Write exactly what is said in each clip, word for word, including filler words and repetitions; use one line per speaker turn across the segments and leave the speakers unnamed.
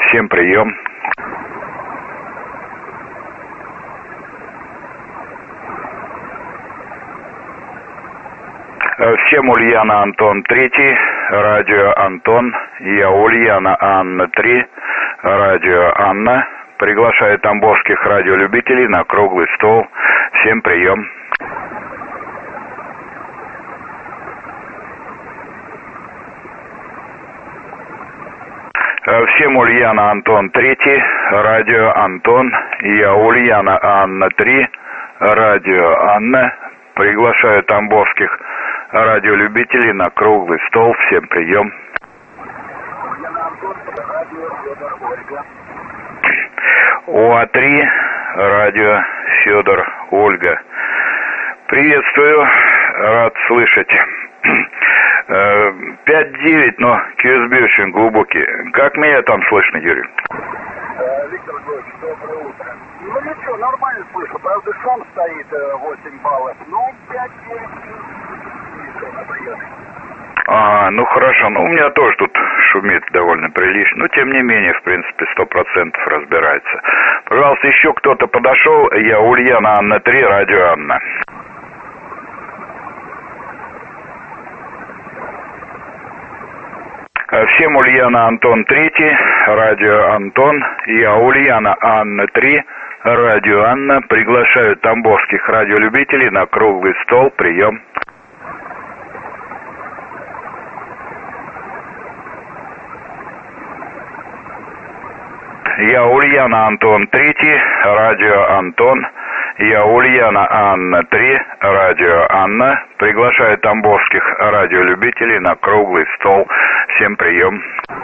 Всем прием. Всем Ульяна Антон Третий, радио Антон. Я Ульяна Анна Три, радио Анна. Приглашаю тамбовских радиолюбителей на круглый стол. Всем прием. Всем Ульяна Антон Третий, радио Антон. Я Ульяна Анна Три, радио Анна. Приглашаю тамбовских радиолюбителей на круглый стол. Всем прием. ОА-три, радио Федор, Ольга. Приветствую, рад слышать. пять девять, но ку эс би очень глубокий. Как меня там слышно, Юрий?
Виктор Григорьевич, доброе утро. Ну ничего, нормально слышу. Правда, шум стоит восемь баллов. Ну, пять девять.
А, ну хорошо, ну у меня тоже тут шумит довольно прилично, но тем не менее, в принципе, сто процентов разбирается. Пожалуйста, еще кто-то подошел, я Ульяна Анна Три, радио Анна. Всем Ульяна Антон Третий, радио Антон, я Ульяна Анна Три, радио Анна. Приглашаю тамбовских радиолюбителей на круглый стол. Прием. Я Ульяна Антон Третий, радио Антон. Я Ульяна Анна Три, радио Анна. Приглашаю тамбовских радиолюбителей на круглый стол. Всем прием.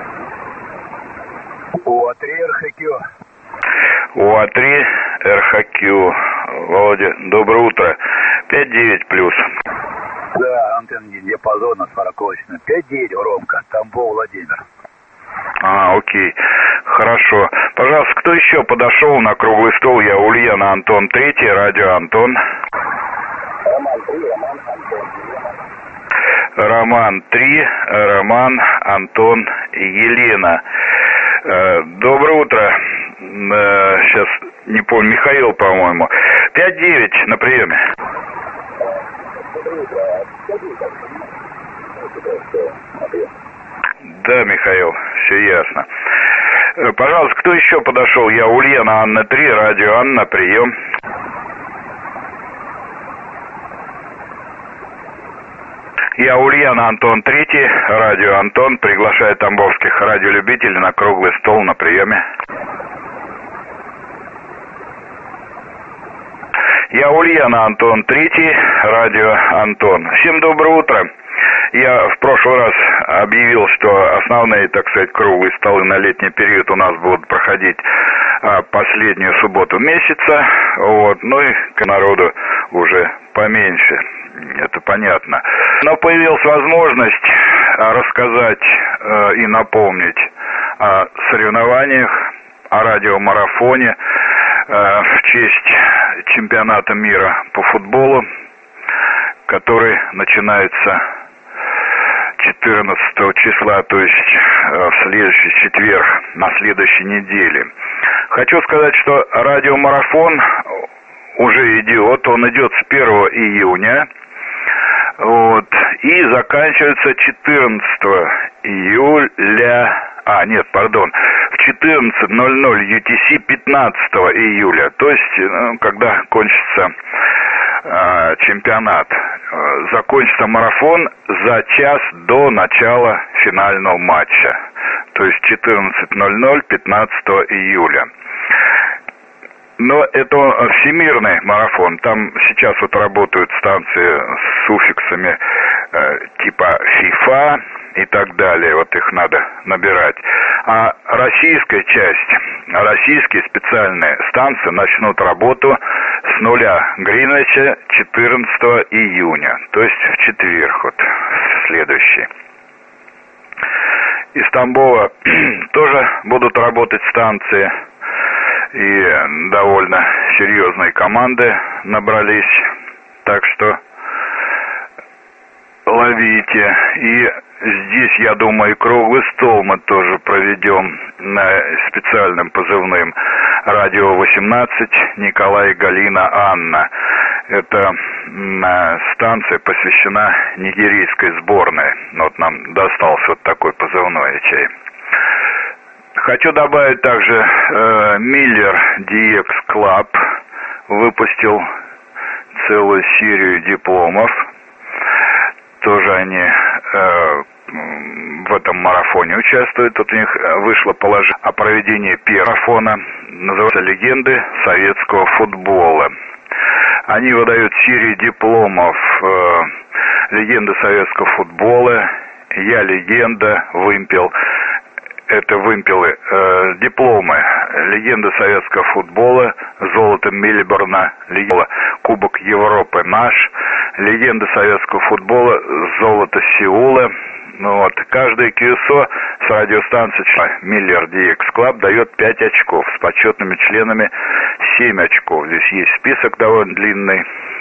ОА-три эр ха кью.
ОА-три эр ха кью. Володя, доброе утро. пять девять плюс.
Да, антенна диапазона сорокочная. пять девять, Ромка, Тамбов, Владимир.
А, окей. Хорошо. Пожалуйста, кто еще подошел на круглый стол? Я Ульяна Антон Третий, радио Антон.
Роман Три, Роман Антон.
Роман Три, Роман, Антон, Елена. Доброе утро. Сейчас не помню, Михаил, по-моему. пять девять на приеме. Да, Михаил, все ясно. Пожалуйста, кто еще подошел? Я Ульяна Анна Три, радио Анна, прием. Я Ульяна Антон Третий, радио Антон. Приглашаю тамбовских радиолюбителей на круглый стол на приеме. Я Ульяна Антон Третий, радио Антон. Всем доброе утро. Я в прошлый раз объявил, что основные, так сказать, круглые столы на летний период у нас будут проходить а, последнюю субботу месяца. Вот, ну и к народу уже поменьше, это понятно. Но появилась возможность рассказать э, и напомнить о соревнованиях, о радиомарафоне э, в честь чемпионата мира по футболу, который начинается четырнадцатого числа, то есть в следующий четверг, на следующей неделе. Хочу сказать, что радиомарафон уже идет, он идет с первого июня, вот, и заканчивается четырнадцатого июля, а, нет, пардон, в четырнадцать ноль ноль ю ти си пятнадцатого июля, то есть, ну, когда кончится э, чемпионат. Закончится марафон за час до начала финального матча, то есть четырнадцать ноль ноль пятнадцатого июля. Но это всемирный марафон, там сейчас вот работают станции с суффиксами э, типа FIFA и так далее, вот их надо набирать. А российская часть, российские специальные станции начнут работу с нуля Гринвича четырнадцатого июня, то есть в четверг, вот следующий. Из Тамбова тоже будут работать станции, и довольно серьезные команды набрались, так что ловите. И здесь, я думаю, круглый стол мы тоже проведем специальным позывным. Радио восемнадцать, Николай, Галина, Анна. Эта станция посвящена нигерийской сборной. Вот нам достался вот такой позывной чай. Хочу добавить также э, Miller ди экс Club выпустил целую серию дипломов. Тоже они э, в этом марафоне участвуют. Тут у них вышло положение о проведении первого марафона. Называется «Легенды советского футбола». Они выдают серию дипломов э, «Легенды советского футбола», «Я легенда», «Вымпел». Это вымпелы, э, дипломы «Легенды советского футбола», «Золото Мельбурна», «Легенда Кубок Европы наш», «Легенды советского футбола», «Золото Сеула». Ну вот, каждый кью эс о с радиостанцией Miller ди экс Club дает пять очков, с почетными членами семь очков. Здесь есть список довольно длинный.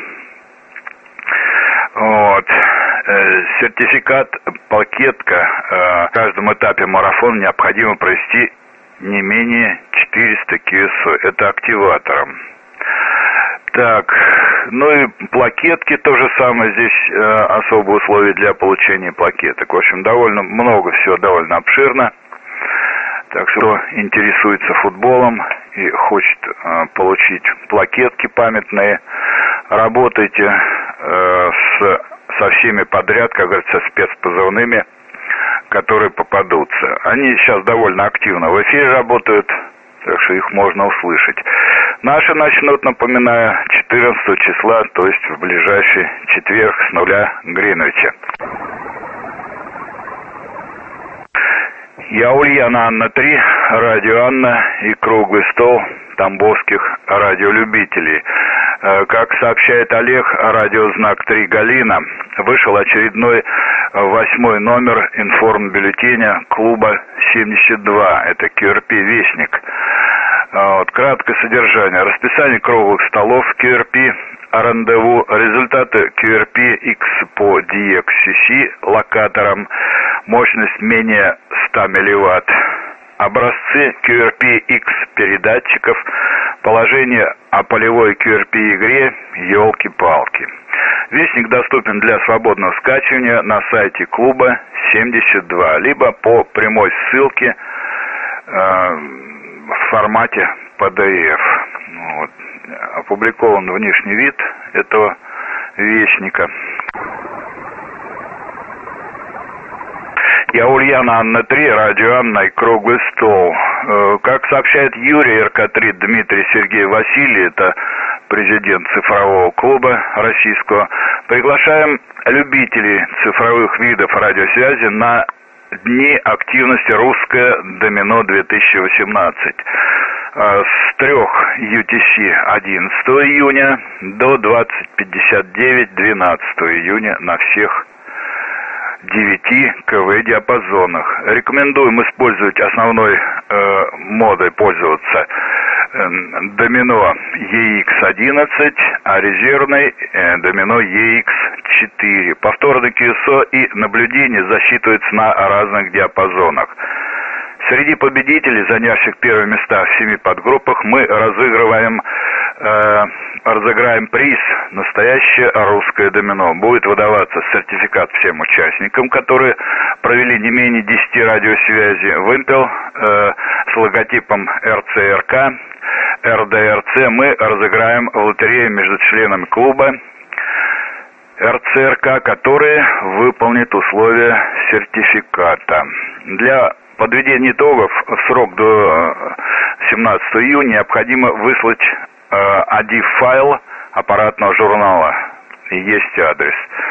Вот. Сертификат, пакетка. В каждом этапе марафона необходимо провести не менее четыреста кью эс о. Это активатором. Так, ну и плакетки то же самое. Здесь э, особые условия для получения плакеток. В общем, довольно много всего, довольно обширно. Так что, кто интересуется футболом и хочет э, получить плакетки памятные, работайте э, с, со всеми подряд, как говорится, спецпозывными, которые попадутся. Они сейчас довольно активно в эфире работают, так что их можно услышать. Наши начнут, напоминаю, четырнадцатого числа, то есть в ближайший четверг с нуля Гринвича. Я Ульяна, Анна три, радио Анна и круглый стол тамбовских радиолюбителей. Как сообщает Олег, радиознак три Галина, вышел очередной восьмой номер информбюллетеня клуба семьдесят два. Это кью эр пи «Вестник». Вот, краткое содержание. Расписание круглых столов кью эр пи, рандеву, результаты кью эр пи X по ди экс си си локатором, мощность менее ста милливатт, образцы кью эр пи X передатчиков, положение о полевой кью эр пи игре, елки-палки. Вестник доступен для свободного скачивания на сайте клуба семьдесят два, либо по прямой ссылке э, в формате пи ди эф. Вот. Опубликован внешний вид этого вестника. Я Ульяна, Анна три, радио Анна и круглый стол. Как сообщает Юрий эр ка три Дмитрий Сергей Василий, это президент цифрового клуба российского, приглашаем любителей цифровых видов радиосвязи на Дни активности «Русское домино две тысячи восемнадцать». С трех ю ти си одиннадцатого июня до двадцать пятьдесят девять двенадцатого июня на всех девяти ка вэ диапазонах. Рекомендуем использовать основной э, модой пользоваться э, домино и икс одиннадцать, а резервной э, домино и икс четыре. Повторный кью эс о и наблюдение засчитываются на разных диапазонах. Среди победителей, занящих первые места в семи подгруппах, мы разыгрываем, э, разыграем приз «Настоящее русское домино». Будет выдаваться сертификат всем участникам, которые провели не менее десяти радиосвязи. Вымпел э, с логотипом эр цэ эр ка, эр дэ эр цэ мы разыграем в лотерее между членами клуба эр цэ эр ка, которые выполнят условия сертификата. Для подведение итогов в срок до семнадцатого июня необходимо выслать э, эй ди эф-файл аппаратного журнала. И есть адрес.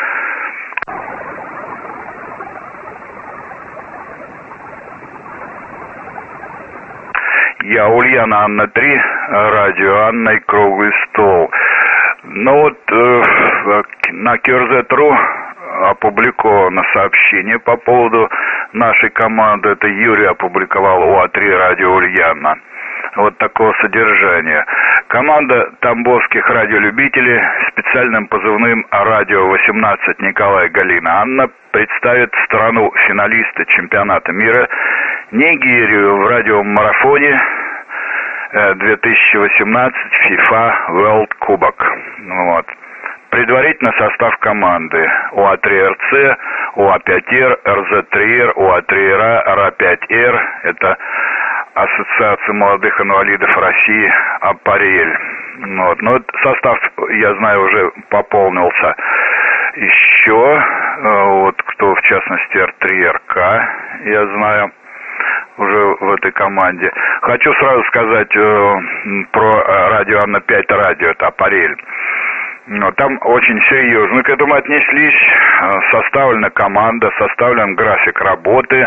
Я Ульяна, Анна три, радио Анна и круглый стол. Ну вот э, на кью эр зет точка ру опубликовано сообщение по поводу нашей команды. Это Юрий опубликовал у а три радио Ульяна. вот такого содержания. Команда тамбовских радиолюбителей специальным позывным «Радио восемнадцать» Николай, Галина, Анна представит страну финалиста чемпионата мира Нигерию в радиомарафоне две тысячи восемнадцать FIFA World Кубок. Вот. Предварительно состав команды: О А три Эр Цэ, О А пять Эр, Эр Зет три Эр, О А три Эр А, Эр А пять Эр. Это Ассоциация молодых инвалидов России «Аппарель». Вот. Но состав, я знаю, уже пополнился. Еще, вот кто в частности Эр три Эр Ка, я знаю, уже в этой команде. Хочу сразу сказать э, про радио Анна пять радио, это «Аппарель». Но там очень серьезно к этому отнеслись. Составлена команда, составлен график работы,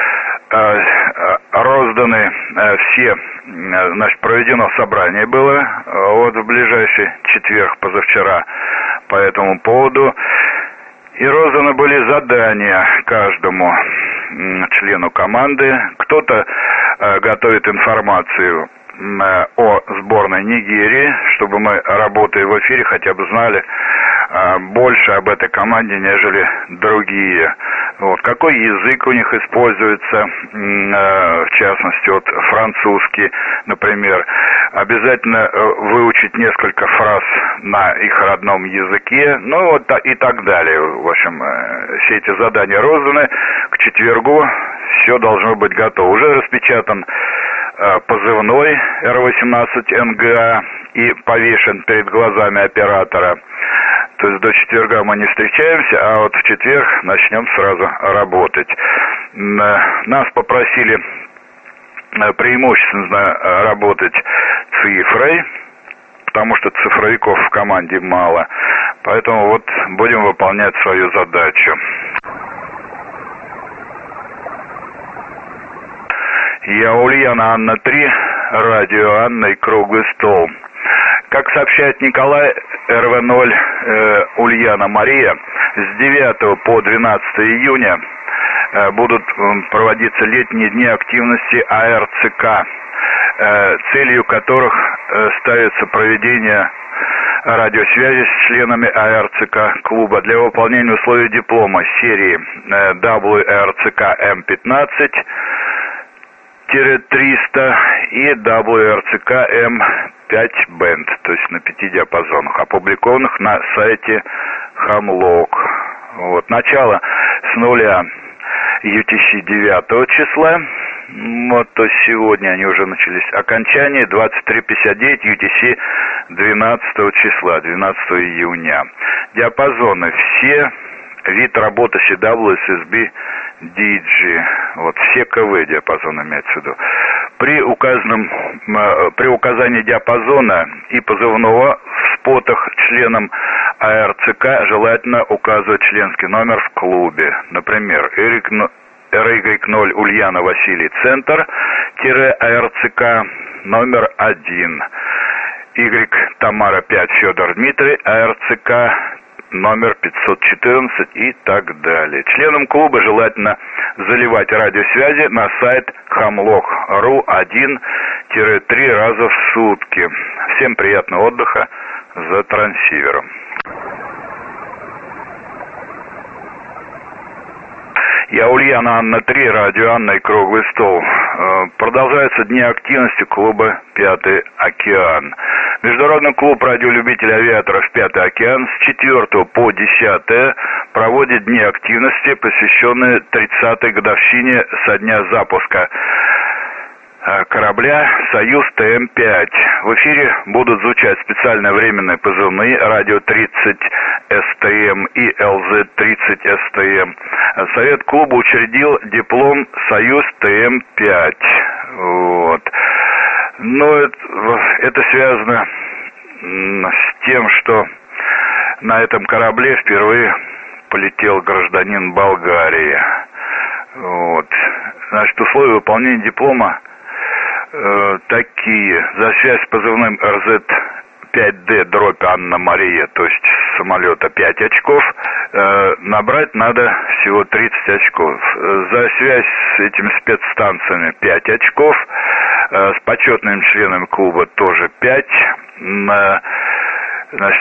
розданы все, значит, проведено собрание было вот в ближайший четверг, позавчера, по этому поводу. И розданы были задания каждому члену команды. Кто-то готовит информацию о сборной Нигерии, чтобы мы, работая в эфире, хотя бы знали больше об этой команде, нежели другие. Вот. Какой язык у них используется, в частности, вот французский, например. Обязательно выучить несколько фраз на их родном языке, ну вот и так далее. В общем, все эти задания розданы. К четвергу все должно быть готово. Уже распечатан позывной Эр восемнадцать Эн Гэ А и повешен перед глазами оператора. То есть до четверга мы не встречаемся, а вот в четверг начнем сразу работать. Нас попросили преимущественно работать цифрой, потому что цифровиков в команде мало. Поэтому вот будем выполнять свою задачу. Я Ульяна, Анна три, радио Анна и круглый стол. Как сообщает Николай, Эр Вэ ноль э, Ульяна Мария, с девятого по двенадцатое июня э, будут э, проводиться летние дни активности А Эр Цэ Ка, э, целью которых э, ставится проведение радиосвязи с членами А Эр Цэ Ка клуба для выполнения условий диплома серии э, дабл ю эр цэ ка эм пятнадцать триста и дабл ю эр цэ ка эм пять бенд, то есть на пяти диапазонах, опубликованных на сайте Хамлок. Вот. Начало с нуля ю ти си девятого числа, вот, то есть сегодня они уже начались. Окончание двадцать три пятьдесят девять ю ти си двенадцатого числа, двенадцатого июня. Диапазоны все, вид работы си дабл ю, эс эс би, ди джи, вот все ка вэ диапазоны имеется в виду. При указанном, при указании диапазона и позывного в спотах членам А Эр Цэ Ка желательно указывать членский номер в клубе. Например, Эр Игрек ноль Ульяна Василий Центр, А Эр Цэ Ка номер один. Y Тамара пять Федор Дмитрий, А Эр Цэ Ка номер пятьсот четырнадцать и так далее. Членам клуба желательно заливать радиосвязи на сайт хамлок точка ру один-три раза в сутки. Всем приятного отдыха за трансивером. Я Ульяна, Анна три, радио Анна и круглый стол. Продолжаются дни активности клуба «Пятый океан». Международный клуб радиолюбителей авиаторов «Пятый океан» с четвёртого по десятое проводит дни активности, посвященные тридцатой годовщине со дня запуска корабля «Союз Тэ Эм пять». В эфире будут звучать специальные временные позывные «Радио тридцать Эс Тэ Эм» и Эл Зет тридцать Эс Тэ Эм. Совет клуба учредил диплом «Союз Тэ Эм пять». Вот. Но это, это связано с тем, что на этом корабле впервые полетел гражданин Болгарии. Вот. Значит, условия выполнения диплома э, такие. За связь с позывным Эр Зет пять Дэ дробь Анна Мария, то есть с самолета пять очков, э, набрать надо всего тридцать очков. За связь с этими спецстанциями пять очков. С почетными членами клуба тоже пять. Значит,